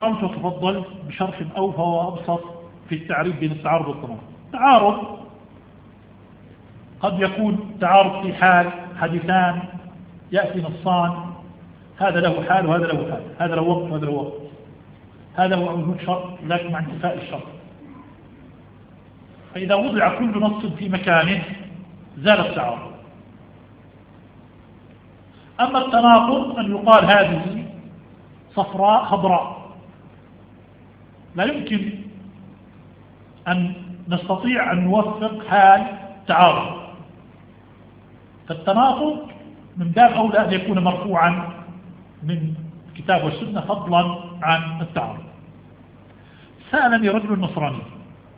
أو تتفضل بشرح أوفى وأبسط في التعريف بين التعارض والتناقض. التعارض قد يكون تعارض في حال حديثان يأتي نصان، هذا له حال وهذا له حال، هذا له وقت وهذا له وقت، هذا هو وجود شرط لكن مع انتفاء الشرط. فإذا وضع كل نص في مكانه زال التعارض. أما التناقض أن يقال هذه صفراء خضراء، لا يمكن أن نستطيع أن نوفق حال تعارض، فالتناقض من باب أولى أن يكون مرفوعا من الكتاب والسنة فضلا عن التعارض. سألني رجل نصراني